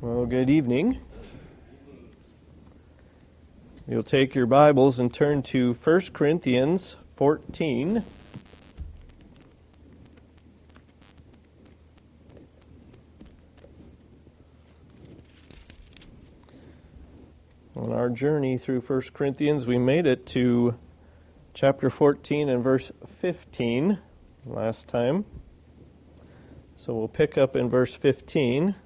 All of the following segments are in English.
Well, good evening. You'll take your Bibles and turn to 1 Corinthians 14. On our journey through 1 Corinthians, we made it to chapter 14 and verse 15 last time. So we'll pick up in verse 15.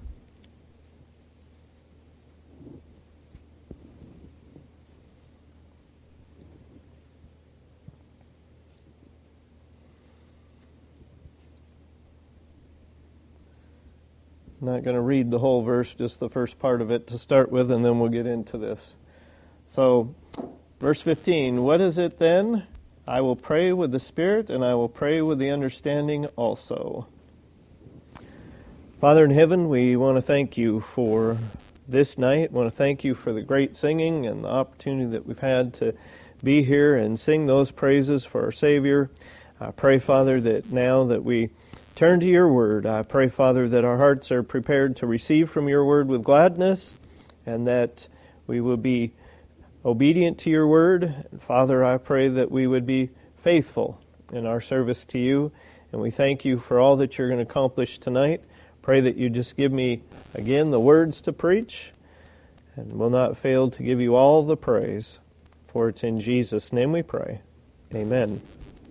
I'm not going to read the whole verse, just the first part of it to start with, and then we'll get into this. So, verse 15, what is it then? I will pray with the Spirit, and I will pray with the understanding also. Father in heaven, we want to thank you for this night. We want to thank you for the great singing and the opportunity that we've had to be here and sing those praises for our Savior. I pray, Father, that now that we turn to your word, I pray, Father, that our hearts are prepared to receive from your word with gladness, and that we will be obedient to your word. And Father, I pray that we would be faithful in our service to you, and we thank you for all that you're going to accomplish tonight. Pray that you just give me, again, the words to preach, and will not fail to give you all the praise. For it's in Jesus' name we pray. Amen.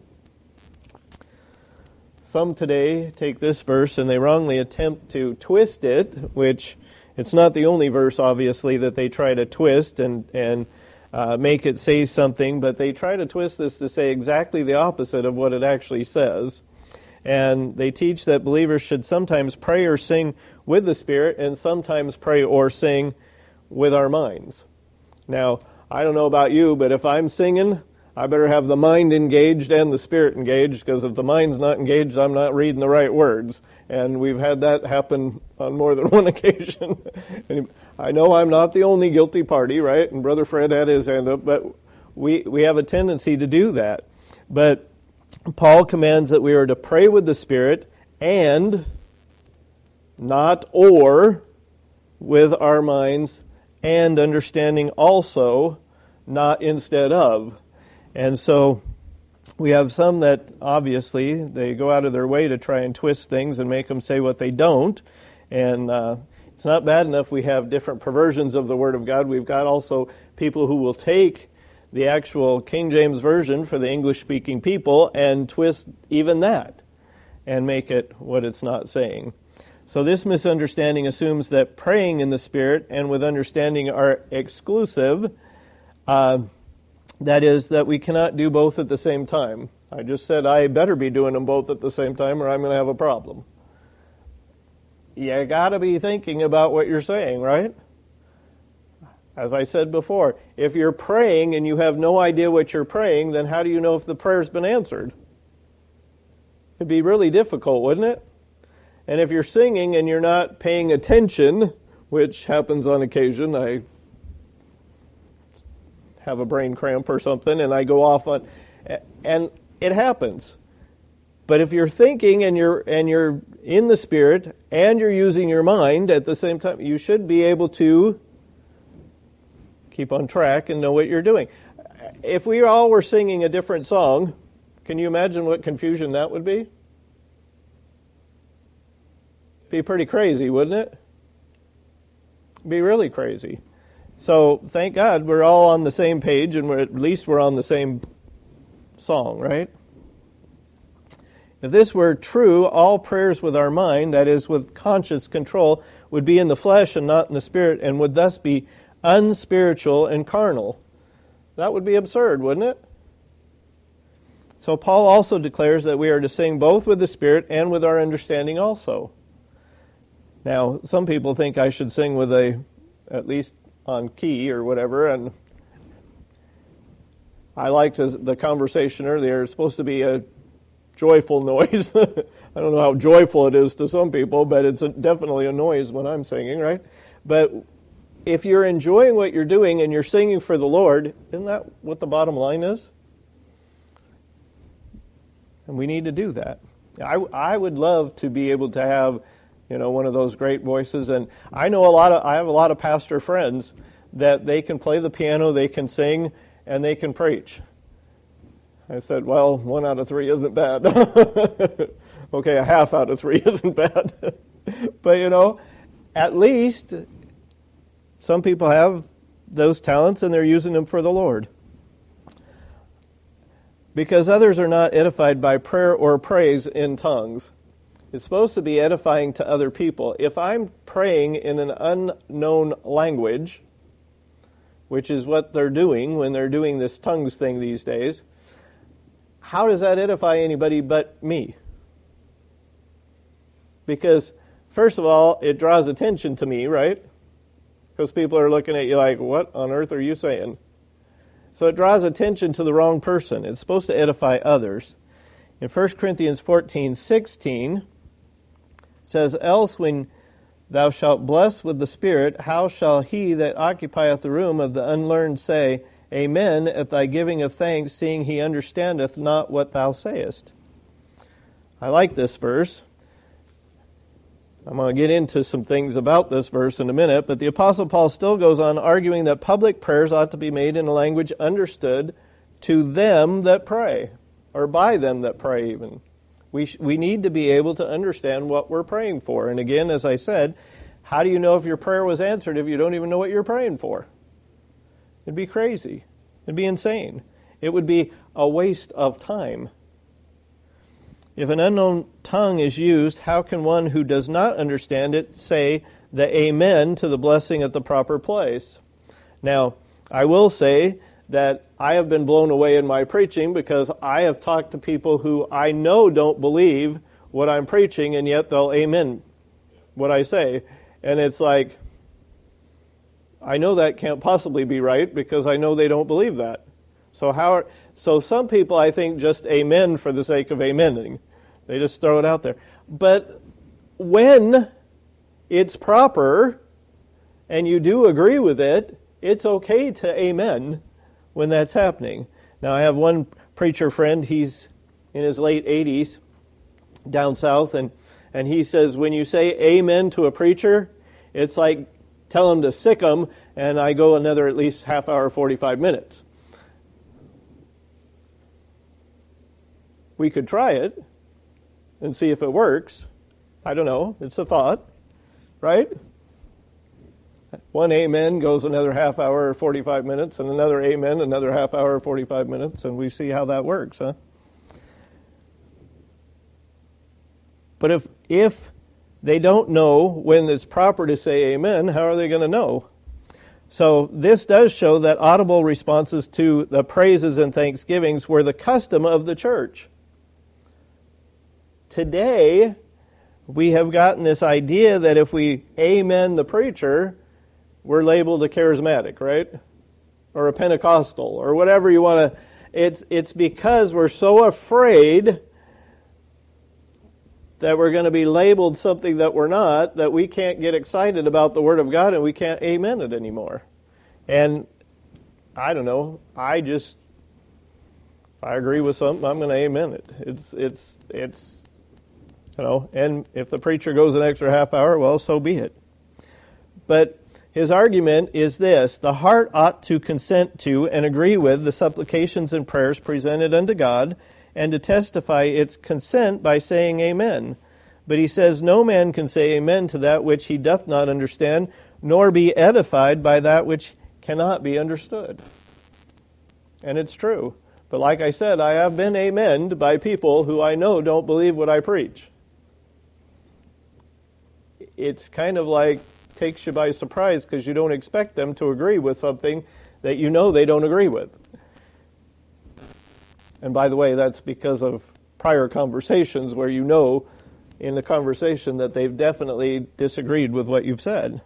Some today take this verse and they wrongly attempt to twist it, which it's not the only verse, obviously, that they try to twist and make it say something, but they try to twist this to say exactly the opposite of what it actually says. And they teach that believers should sometimes pray or sing with the Spirit and sometimes pray or sing with our minds. Now, I don't know about you, but if I'm singing, I better have the mind engaged and the Spirit engaged, because if the mind's not engaged, I'm not reading the right words. And we've had that happen on more than one occasion. And I know I'm not the only guilty party, right? And Brother Fred had his hand up, but we have a tendency to do that. But Paul commands that we are to pray with the Spirit and not or with our minds, and understanding also, not instead of. And so we have some that obviously they go out of their way to try and twist things and make them say what they don't. And it's not bad enough we have different perversions of the Word of God. We've got also people who will take the actual King James Version for the English-speaking people and twist even that and make it what it's not saying. So this misunderstanding assumes that praying in the Spirit and with understanding are exclusive. That is, that we cannot do both at the same time. I just said I better be doing them both at the same time or I'm going to have a problem. You got to be thinking about what you're saying, right? As I said before, if you're praying and you have no idea what you're praying, then how do you know if the prayer's been answered? It'd be really difficult, wouldn't it? And if you're singing and you're not paying attention, which happens on occasion, I have a brain cramp or something, and I go off on, and it happens. But if you're thinking and you're in the Spirit and you're using your mind at the same time, you should be able to keep on track and know what you're doing. If we all were singing a different song, can you imagine what confusion that would be? Be pretty crazy, wouldn't it? Be really crazy. So, thank God we're all on the same page, and at least we're on the same song, right? If this were true, all prayers with our mind, that is, with conscious control, would be in the flesh and not in the Spirit, and would thus be unspiritual and carnal. That would be absurd, wouldn't it? So Paul also declares that we are to sing both with the Spirit and with our understanding also. Now, some people think I should sing with at least on key or whatever, and I liked the conversation earlier. It's supposed to be a joyful noise. I don't know how joyful it is to some people, but it's definitely a noise when I'm singing, right? But if you're enjoying what you're doing and you're singing for the Lord, isn't that what the bottom line is? And we need to do that. I would love to be able to have one of those great voices. And I have a lot of pastor friends that they can play the piano, they can sing, and they can preach. I said, well, 1 out of 3 isn't bad. Okay, a half out of 3 isn't bad. But, at least some people have those talents and they're using them for the Lord. Because others are not edified by prayer or praise in tongues. It's supposed to be edifying to other people. If I'm praying in an unknown language, which is what they're doing when they're doing this tongues thing these days, how does that edify anybody but me? Because, first of all, it draws attention to me, right? Because people are looking at you like, what on earth are you saying? So it draws attention to the wrong person. It's supposed to edify others. In 1 Corinthians 14:16, it says, else when thou shalt bless with the Spirit, how shall he that occupieth the room of the unlearned say, Amen, at thy giving of thanks, seeing he understandeth not what thou sayest? I like this verse. I'm going to get into some things about this verse in a minute, but the Apostle Paul still goes on arguing that public prayers ought to be made in a language understood to them that pray, or by them that pray even. We need to be able to understand what we're praying for. And again, as I said, how do you know if your prayer was answered if you don't even know what you're praying for? It'd be crazy. It'd be insane. It would be a waste of time. If an unknown tongue is used, how can one who does not understand it say the amen to the blessing at the proper place? Now, I will say that I have been blown away in my preaching because I have talked to people who I know don't believe what I'm preaching, and yet they'll amen what I say. And it's like, I know that can't possibly be right because I know they don't believe that. So some people, I think, just amen for the sake of amening. They just throw it out there. But when it's proper and you do agree with it, it's okay to amen when that's happening. Now, I have one preacher friend, he's in his late 80s down south, and he says when you say amen to a preacher, it's like tell him to sick him, and I go another at least half hour, 45 minutes. We could try it and see if it works. I don't know. It's a thought, right? One amen goes another half hour or 45 minutes, and another amen, another half hour or 45 minutes, and we see how that works, huh? But if they don't know when it's proper to say amen, how are they going to know? So this does show that audible responses to the praises and thanksgivings were the custom of the church. Today, we have gotten this idea that if we amen the preacher, we're labeled a charismatic, right? Or a Pentecostal, or whatever you want to. It's because we're so afraid that we're going to be labeled something that we're not, that we can't get excited about the Word of God and we can't amen it anymore. And I don't know, if I agree with something, I'm going to amen it. It's and if the preacher goes an extra half hour, well, so be it. But his argument is this: the heart ought to consent to and agree with the supplications and prayers presented unto God, and to testify its consent by saying amen. But he says, no man can say amen to that which he doth not understand, nor be edified by that which cannot be understood. And it's true. But like I said, I have been amened by people who I know don't believe what I preach. It's kind of like takes you by surprise because you don't expect them to agree with something that you know they don't agree with. And by the way, that's because of prior conversations where you know in the conversation that they've definitely disagreed with what you've said.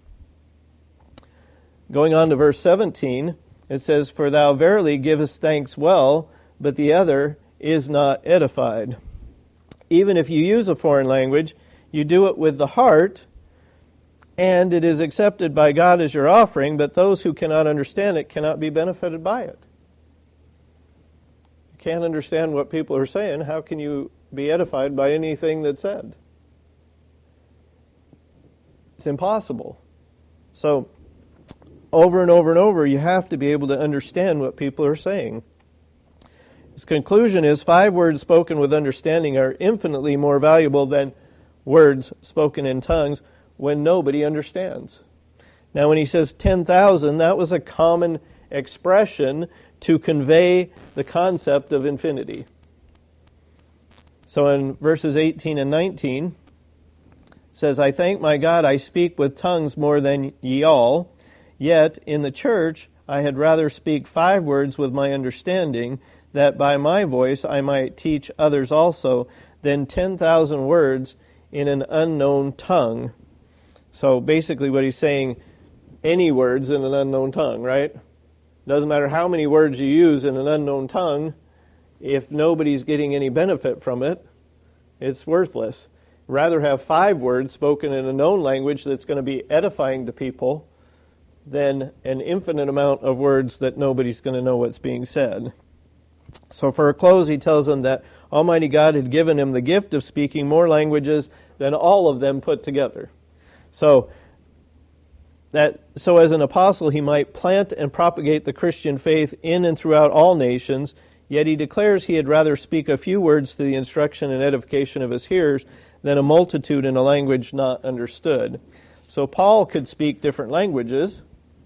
Going on to verse 17, it says, for thou verily givest thanks well, but the other is not edified. Even if you use a foreign language, you do it with the heart, and it is accepted by God as your offering, but those who cannot understand it cannot be benefited by it. You can't understand what people are saying. How can you be edified by anything that's said? It's impossible. So, over and over and over, you have to be able to understand what people are saying. His conclusion is 5 words spoken with understanding are infinitely more valuable than words spoken in tongues when nobody understands. Now, when he says 10,000, that was a common expression to convey the concept of infinity. So in verses 18 and 19, it says, I thank my God I speak with tongues more than ye all, yet in the church I had rather speak 5 words with my understanding, that by my voice I might teach others also, than 10,000 words in an unknown tongue. So basically what he's saying, any words in an unknown tongue, right? Doesn't matter how many words you use in an unknown tongue, if nobody's getting any benefit from it, it's worthless. Rather have 5 words spoken in a known language that's going to be edifying to people than an infinite amount of words that nobody's going to know what's being said. So for a close, he tells them that Almighty God had given him the gift of speaking more languages than all of them put together. So as an apostle, he might plant and propagate the Christian faith in and throughout all nations, yet he declares he had rather speak a few words to the instruction and edification of his hearers than a multitude in a language not understood. So Paul could speak different languages.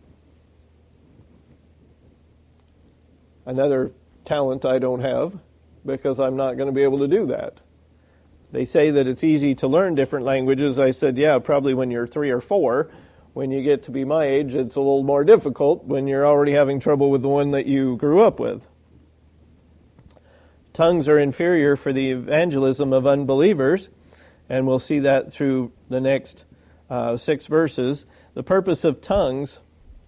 Another talent I don't have, because I'm not going to be able to do that. They say that it's easy to learn different languages. I said, yeah, probably when you're 3 or 4. When you get to be my age, it's a little more difficult when you're already having trouble with the one that you grew up with. Tongues are inferior for the evangelism of unbelievers, and we'll see that through the next 6 verses. The purpose of tongues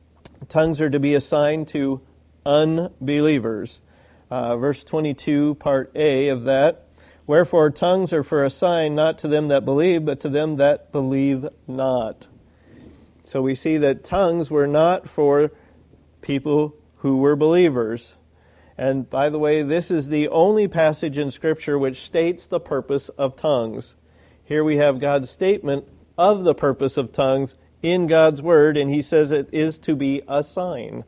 are to be assigned to unbelievers. Verse 22, part A of that. Wherefore tongues are for a sign not to them that believe, but to them that believe not. So we see that tongues were not for people who were believers. And by the way, this is the only passage in Scripture which states the purpose of tongues. Here we have God's statement of the purpose of tongues in God's Word, and he says it is to be a sign.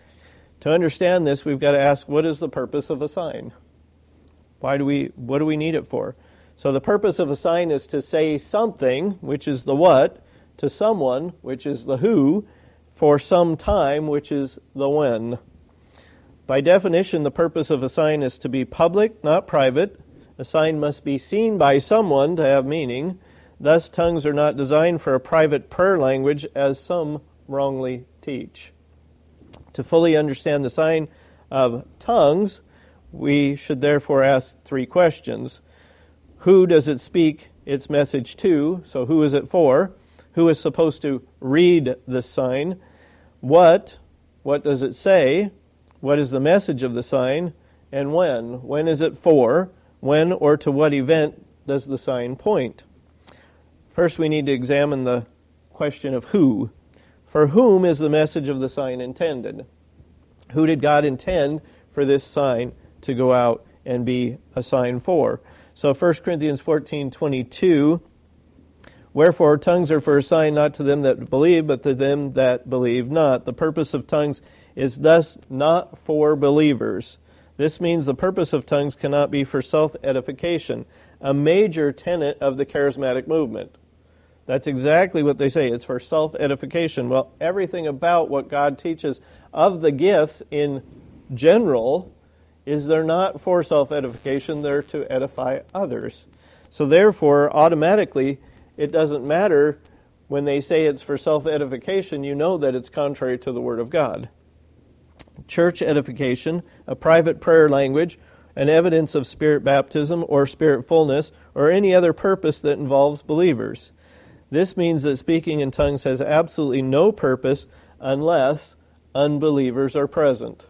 To understand this, we've got to ask, what is the purpose of a sign? What do we need it for? So the purpose of a sign is to say something, which is the what, to someone, which is the who, for some time, which is the when. By definition, the purpose of a sign is to be public, not private. A sign must be seen by someone to have meaning. Thus, tongues are not designed for a private prayer language, as some wrongly teach. To fully understand the sign of tongues, we should therefore ask 3 questions. Who does it speak its message to? So who is it for? Who is supposed to read this sign? What does it say? What is the message of the sign? And when? When is it for? When or to what event does the sign point? First, we need to examine the question of who. For whom is the message of the sign intended? Who did God intend for this sign to go out and be a sign for? So 1 Corinthians 14:22, wherefore tongues are for a sign not to them that believe, but to them that believe not. The purpose of tongues is thus not for believers. This means the purpose of tongues cannot be for self-edification, a major tenet of the charismatic movement. That's exactly what they say. It's for self-edification. Well, everything about what God teaches of the gifts in general is they're not for self-edification, they're to edify others. So therefore, automatically, it doesn't matter when they say it's for self-edification, you know that it's contrary to the Word of God. Church edification, a private prayer language, an evidence of Spirit baptism or Spirit fullness, or any other purpose that involves believers. This means that speaking in tongues has absolutely no purpose unless unbelievers are present.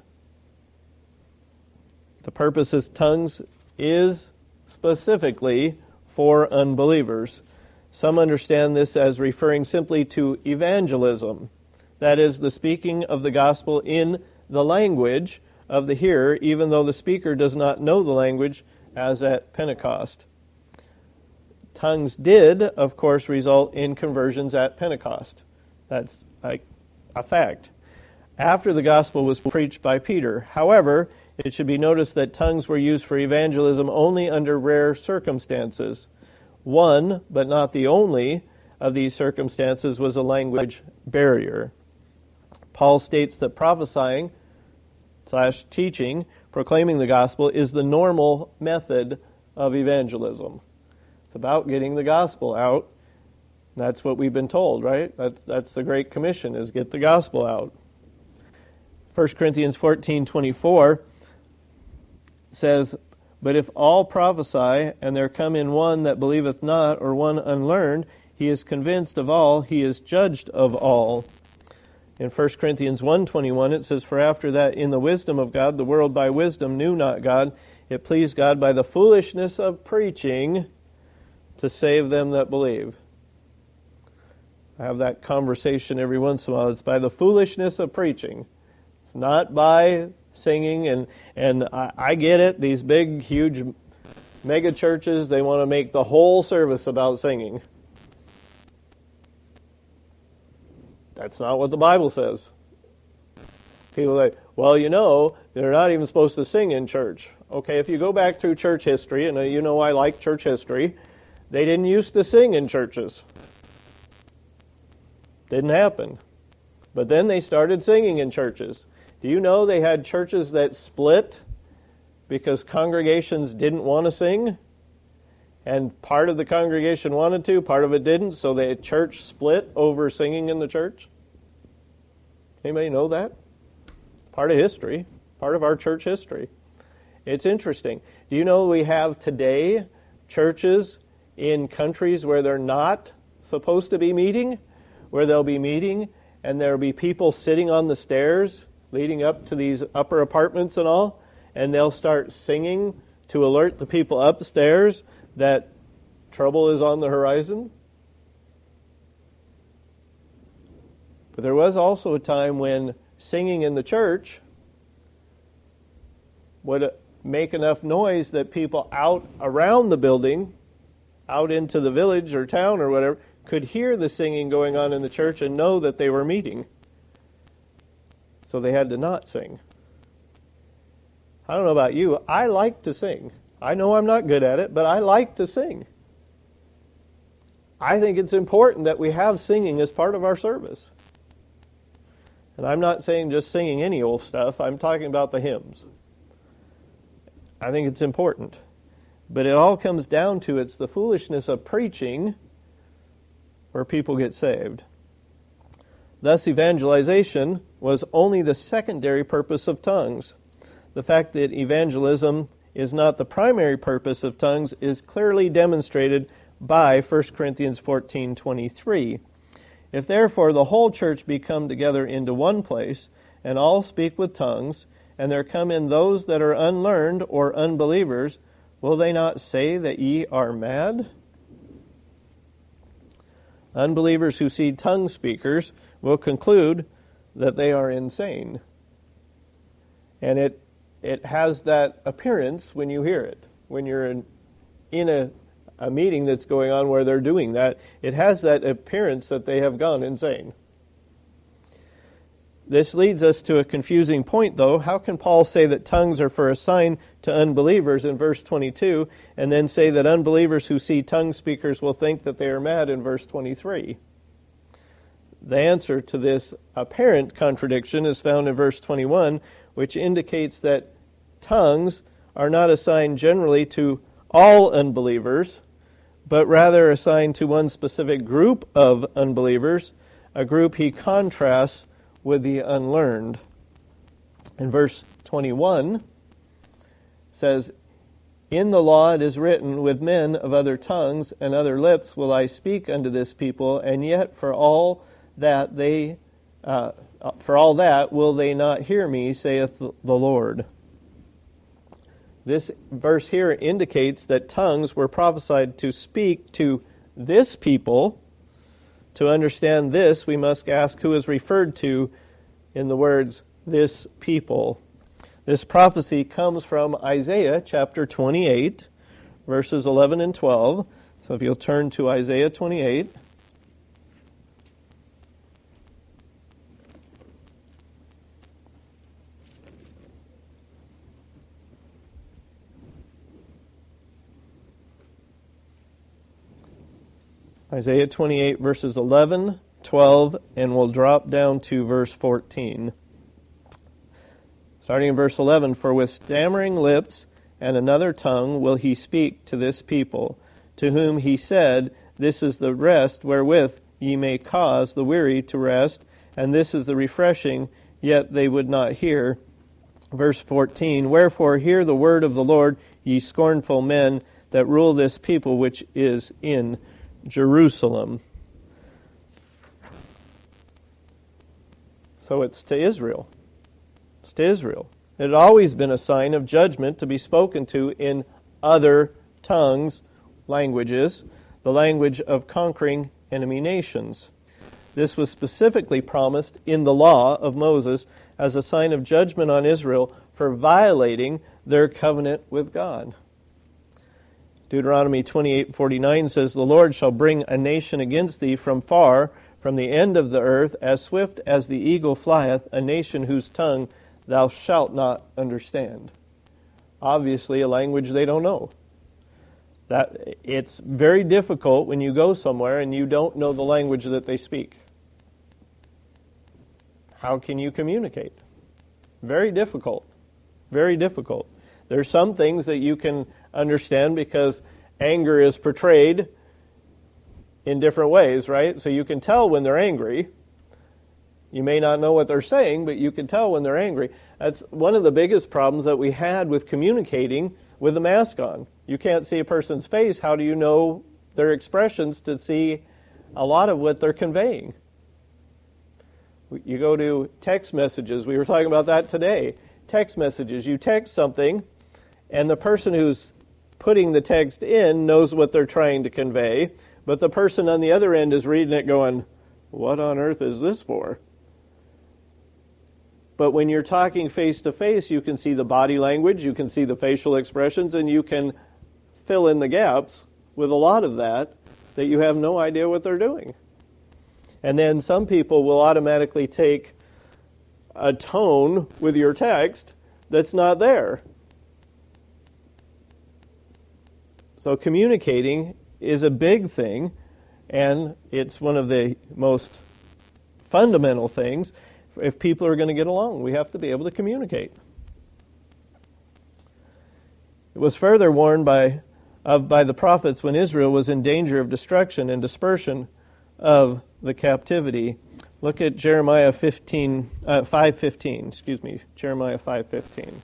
The purpose of tongues is specifically for unbelievers. Some understand this as referring simply to evangelism. That is, the speaking of the gospel in the language of the hearer, even though the speaker does not know the language, as at Pentecost. Tongues did, of course, result in conversions at Pentecost. That's a fact. After the gospel was preached by Peter. However, it should be noticed that tongues were used for evangelism only under rare circumstances. One, but not the only, of these circumstances was a language barrier. Paul states that prophesying / teaching, proclaiming the gospel, is the normal method of evangelism. It's about getting the gospel out. That's what we've been told, right? That's the Great Commission, is get the gospel out. 1 Corinthians 14:24 says, "But if all prophesy, and there come in one that believeth not, or one unlearned, he is convinced of all, he is judged of all." In 1 Corinthians 1:21 it says, "For after that in the wisdom of God, the world by wisdom knew not God, it pleased God by the foolishness of preaching to save them that believe." I have that conversation every once in a while. It's by the foolishness of preaching. It's not by singing, and I get it. These big, huge mega churches, they want to make the whole service about singing. That's not what the Bible says. People are like, well, they're not even supposed to sing in church. Okay, if you go back through church history, and I like church history, they didn't used to sing in churches. Didn't happen. But then they started singing in churches. Do you know they had churches that split because congregations didn't want to sing? And part of the congregation wanted to, part of it didn't, so the church split over singing in the church? Anybody know that? Part of history, part of our church history. It's interesting. Do you know we have today churches in countries where they're not supposed to be meeting, where they'll be meeting and there'll be people sitting on the stairs leading up to these upper apartments and all, and they'll start singing to alert the people upstairs that trouble is on the horizon? But there was also a time when singing in the church would make enough noise that people out around the building, out into the village or town or whatever, could hear the singing going on in the church and know that they were meeting. So they had to not sing. I don't know about you. I like to sing. I know I'm not good at it, but I like to sing. I think it's important that we have singing as part of our service. And I'm not saying just singing any old stuff. I'm talking about the hymns. I think it's important. But it all comes down to it's the foolishness of preaching where people get saved. Thus, evangelization was only the secondary purpose of tongues. The fact that evangelism is not the primary purpose of tongues is clearly demonstrated by 1 Corinthians 14:23. "If therefore the whole church be come together into one place, and all speak with tongues, and there come in those that are unlearned or unbelievers, will they not say that ye are mad?" Unbelievers who see tongue speakers will conclude that they are insane. And it has that appearance when you hear it. When you're in a meeting that's going on where they're doing that, it has that appearance that they have gone insane. This leads us to a confusing point, though. How can Paul say that tongues are for a sign to unbelievers in verse 22, and then say that unbelievers who see tongue speakers will think that they are mad in verse 23? The answer to this apparent contradiction is found in verse 21, which indicates that tongues are not assigned generally to all unbelievers, but rather assigned to one specific group of unbelievers, a group he contrasts with the unlearned. In verse 21, it says, "In the law it is written, with men of other tongues and other lips will I speak unto this people, and yet for all that will they not hear me, saith the Lord." This verse here indicates that tongues were prophesied to speak to this people. To understand this, we must ask who is referred to in the words, this people. This prophecy comes from Isaiah chapter 28, verses 11 and 12. So if you'll turn to Isaiah 28. Isaiah 28, verses 11, 12, and we'll drop down to verse 14. Starting in verse 11, "For with stammering lips and another tongue will he speak to this people, to whom he said, This is the rest wherewith ye may cause the weary to rest, and this is the refreshing, yet they would not hear." Verse 14, "Wherefore hear the word of the Lord, ye scornful men that rule this people which is in Jerusalem." So it's to Israel. It's to Israel. It had always been a sign of judgment to be spoken to in other tongues, languages, the language of conquering enemy nations. This was specifically promised in the law of Moses as a sign of judgment on Israel for violating their covenant with God. Deuteronomy 28:49 says, "The Lord shall bring a nation against thee from far, from the end of the earth, as swift as the eagle flieth, a nation whose tongue thou shalt not understand." Obviously, a language they don't know. That it's very difficult when you go somewhere and you don't know the language that they speak. How can you communicate? Very difficult. Very difficult. There's some things that you can understand because anger is portrayed in different ways, right? So you can tell when they're angry. You may not know what they're saying, but you can tell when they're angry. That's one of the biggest problems that we had with communicating with a mask on. You can't see a person's face. How do you know their expressions to see a lot of what they're conveying? You go to text messages. We were talking about that today. Text messages. You text something, and the person who's putting the text in knows what they're trying to convey, but the person on the other end is reading it going, "What on earth is this for?" But when you're talking face to face, you can see the body language, you can see the facial expressions, and you can fill in the gaps with a lot of that you have no idea what they're doing. And then some people will automatically take a tone with your text that's not there. So communicating is a big thing, and it's one of the most fundamental things. If people are going to get along, we have to be able to communicate. It was further warned by the prophets when Israel was in danger of destruction and dispersion of the captivity. Look at Jeremiah 5:15. Jeremiah 5:15.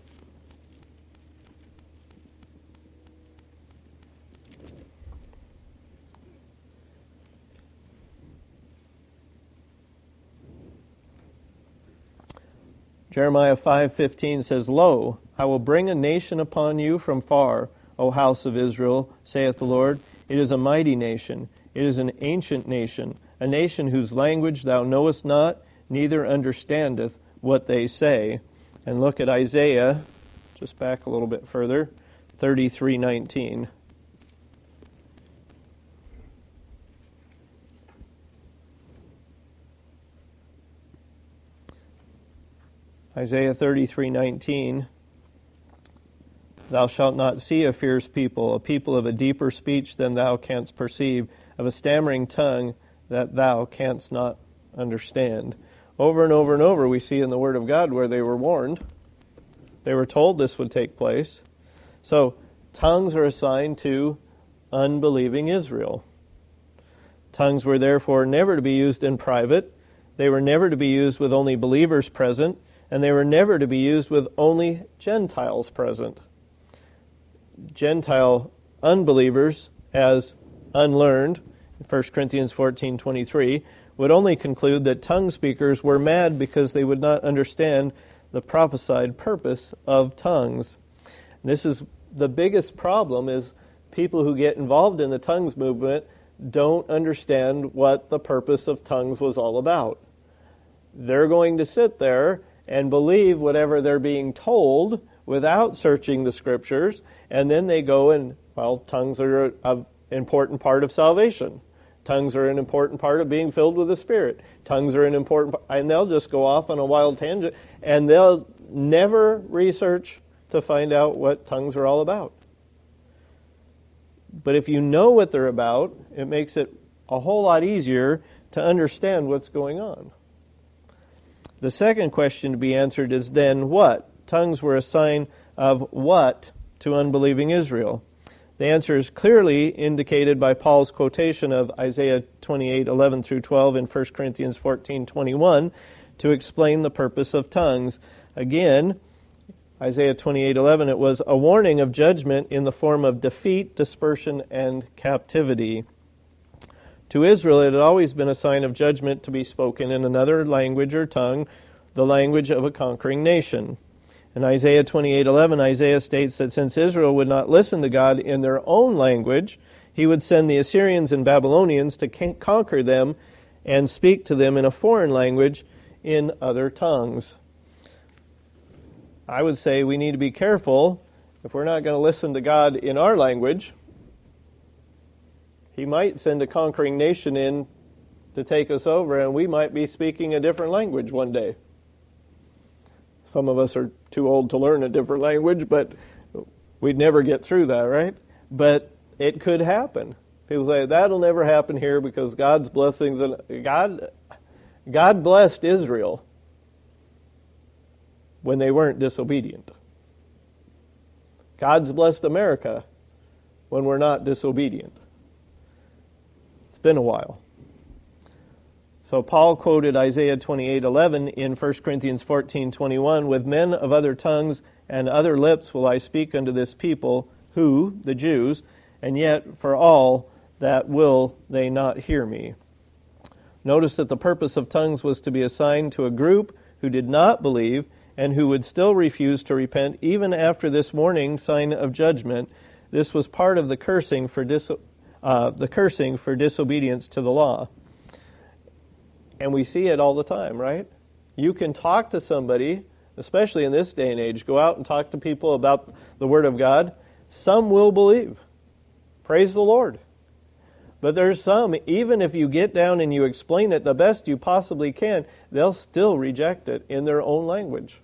Jeremiah 5:15 says, "Lo, I will bring a nation upon you from far, O house of Israel, saith the Lord. It is a mighty nation. It is an ancient nation, a nation whose language thou knowest not, neither understandeth what they say." And look at Isaiah, just back a little bit further, 33:19. Isaiah 33:19, "Thou shalt not see a fierce people, a people of a deeper speech than thou canst perceive, of a stammering tongue that thou canst not understand." Over and over and over we see in the Word of God where they were warned. They were told this would take place. So tongues are assigned to unbelieving Israel. Tongues were therefore never to be used in private. They were never to be used with only believers present. And they were never to be used with only Gentiles present. Gentile unbelievers, as unlearned, 1 Corinthians 14:23, would only conclude that tongue speakers were mad because they would not understand the prophesied purpose of tongues. And this is the biggest problem, is people who get involved in the tongues movement don't understand what the purpose of tongues was all about. They're going to sit there and believe whatever they're being told without searching the Scriptures, and then they go and, tongues are important part of salvation. Tongues are an important part of being filled with the Spirit. Tongues are an important part, and they'll just go off on a wild tangent, and they'll never research to find out what tongues are all about. But if you know what they're about, it makes it a whole lot easier to understand what's going on. The second question to be answered is then what? Tongues were a sign of what to unbelieving Israel? The answer is clearly indicated by Paul's quotation of Isaiah 28:11 through 12 in 1 Corinthians 14:21 to explain the purpose of tongues. Again, Isaiah 28:11, it was a warning of judgment in the form of defeat, dispersion, and captivity. To Israel, it had always been a sign of judgment to be spoken in another language or tongue, the language of a conquering nation. In Isaiah 28:11, Isaiah states that since Israel would not listen to God in their own language, he would send the Assyrians and Babylonians to conquer them and speak to them in a foreign language in other tongues. I would say we need to be careful if we're not going to listen to God in our language. He might send a conquering nation in to take us over, and we might be speaking a different language one day. Some of us are too old to learn a different language, but we'd never get through that, right? But it could happen. People say, that'll never happen here because God's blessings, and God blessed Israel when they weren't disobedient. God's blessed America when we're not disobedient. It's been a while. So Paul quoted Isaiah 28:11 in 1 Corinthians 14:21, with men of other tongues and other lips will I speak unto this people, who, the Jews, and yet for all that will they not hear me. Notice that the purpose of tongues was to be assigned to a group who did not believe and who would still refuse to repent even after this warning sign of judgment. This was part of the cursing for disobedience to the law. And we see it all the time, right? You can talk to somebody, especially in this day and age, go out and talk to people about the Word of God. Some will believe. Praise the Lord. But there's some, even if you get down and you explain it the best you possibly can, they'll still reject it in their own language.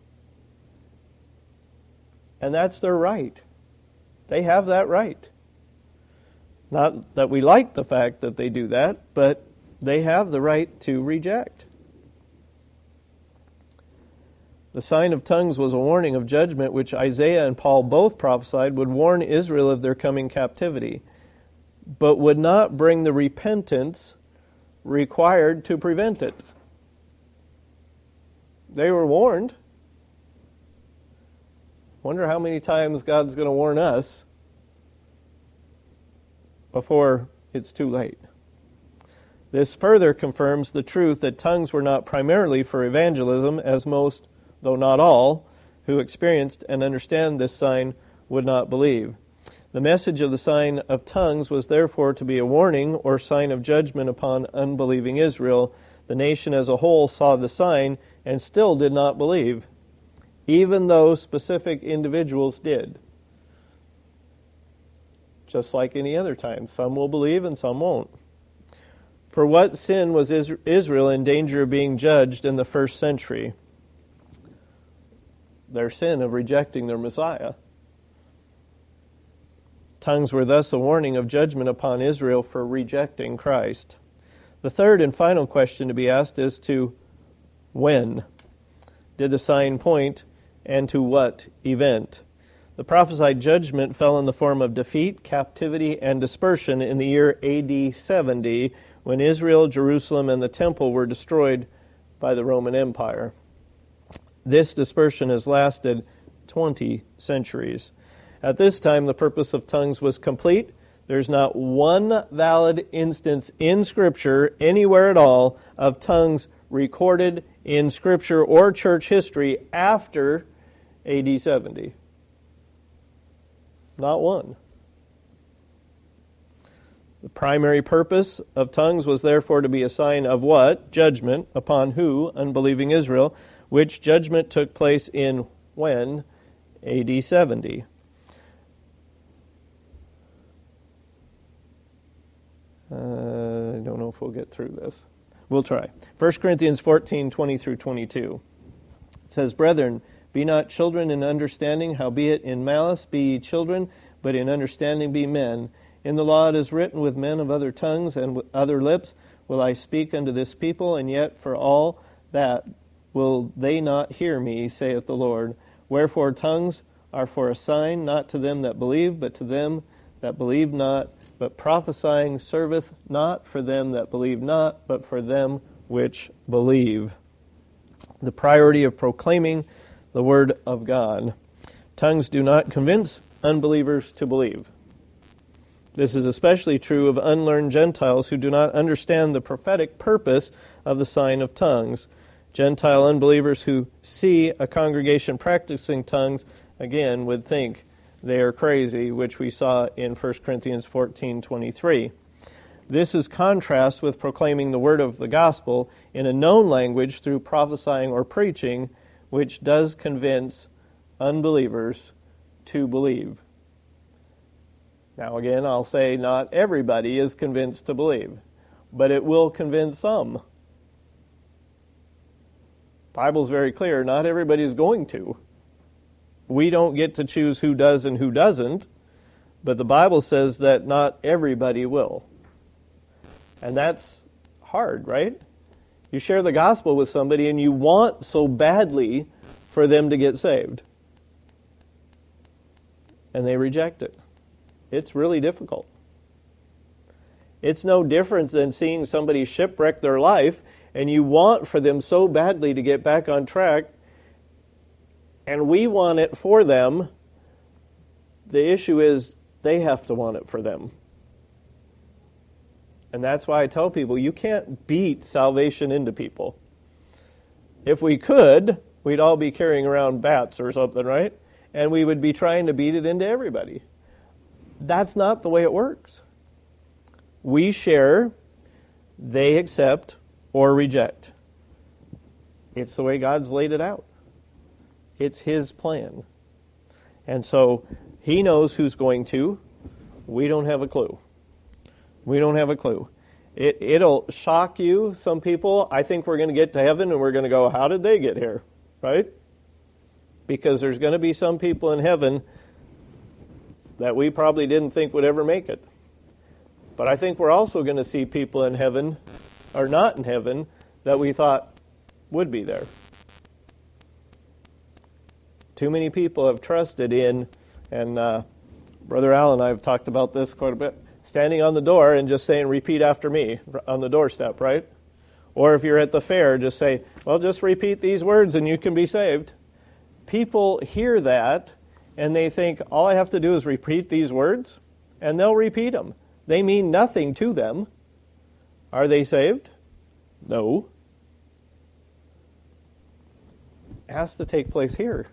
And that's their right. They have that right. Not that we like the fact that they do that, but they have the right to reject. The sign of tongues was a warning of judgment which Isaiah and Paul both prophesied would warn Israel of their coming captivity, but would not bring the repentance required to prevent it. They were warned. Wonder how many times God's going to warn us before it's too late. This further confirms the truth that tongues were not primarily for evangelism, as most, though not all, who experienced and understand this sign would not believe. The message of the sign of tongues was therefore to be a warning or sign of judgment upon unbelieving Israel. The nation as a whole saw the sign and still did not believe, even though specific individuals did. Just like any other time. Some will believe and some won't. For what sin was Israel in danger of being judged in the first century? Their sin of rejecting their Messiah. Tongues were thus a warning of judgment upon Israel for rejecting Christ. The third and final question to be asked is to when did the sign point, and to what event? The prophesied judgment fell in the form of defeat, captivity, and dispersion in the year AD 70, when Israel, Jerusalem, and the temple were destroyed by the Roman Empire. This dispersion has lasted 20 centuries. At this time, the purpose of tongues was complete. There's not one valid instance in Scripture, anywhere at all, of tongues recorded in Scripture or church history after AD 70. Not one. The primary purpose of tongues was therefore to be a sign of what? Judgment upon who? Unbelieving Israel, which judgment took place in when? AD 70. I don't know if we'll get through this. We'll try. 1 Corinthians 14, 20 through 22. It says, Brethren, be not children in understanding, howbeit in malice be ye children, but in understanding be men. In the law it is written, with men of other tongues and with other lips will I speak unto this people, and yet for all that will they not hear me, saith the Lord. Wherefore tongues are for a sign, not to them that believe, but to them that believe not. But prophesying serveth not for them that believe not, but for them which believe. The priority of proclaiming the Word of God. Tongues do not convince unbelievers to believe. This is especially true of unlearned Gentiles who do not understand the prophetic purpose of the sign of tongues. Gentile unbelievers who see a congregation practicing tongues, again, would think they are crazy, which we saw in 1 Corinthians 14:23. This is contrast with proclaiming the word of the gospel in a known language through prophesying or preaching, which does convince unbelievers to believe. Now again, I'll say not everybody is convinced to believe, but it will convince some. The Bible's very clear, not everybody is going to. We don't get to choose who does and who doesn't, but the Bible says that not everybody will. And that's hard, right? You share the gospel with somebody and you want so badly for them to get saved. And they reject it. It's really difficult. It's no different than seeing somebody shipwreck their life and you want for them so badly to get back on track, and we want it for them. The issue is they have to want it for them. And that's why I tell people, you can't beat salvation into people. If we could, we'd all be carrying around bats or something, right? And we would be trying to beat it into everybody. That's not the way it works. We share, they accept or reject. It's the way God's laid it out. It's His plan. And so He knows who's going to. We don't have a clue. We don't have a clue. It'll shock you, some people. I think we're going to get to heaven and we're going to go, how did they get here? Right? Because there's going to be some people in heaven that we probably didn't think would ever make it. But I think we're also going to see people in heaven, or not in heaven, that we thought would be there. Too many people have trusted in, and Brother Al and I have talked about this quite a bit, standing on the door and just saying, repeat after me on the doorstep, right? Or if you're at the fair, just say, well, just repeat these words and you can be saved. People hear that and they think, all I have to do is repeat these words, and they'll repeat them. They mean nothing to them. Are they saved? No. It has to take place here.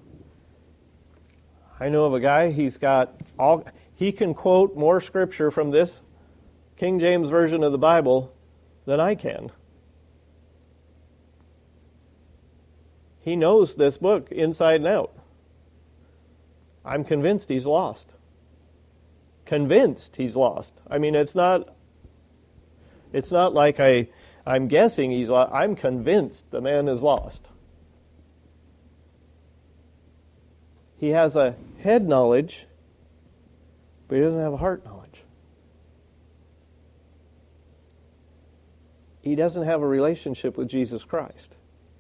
I know of a guy, he can quote more scripture from this King James Version of the Bible than I can. He knows this book inside and out. I'm convinced he's lost. Convinced he's lost. I mean, it's not like I'm guessing he's lost. I'm convinced the man is lost. He has a head knowledge, but he doesn't have a heart knowledge. He doesn't have a relationship with Jesus Christ.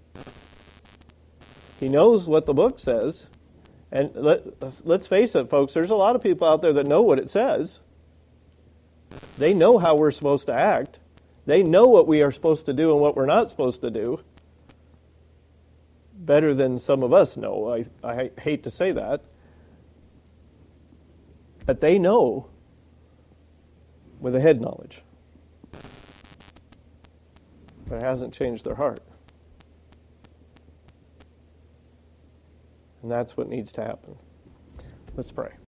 He knows what the book says, and let's face it, folks, there's a lot of people out there that know what it says. They know how we're supposed to act. They know what we are supposed to do and what we're not supposed to do. Better than some of us know. I hate to say that. But they know with a head knowledge. But it hasn't changed their heart. And that's what needs to happen. Let's pray.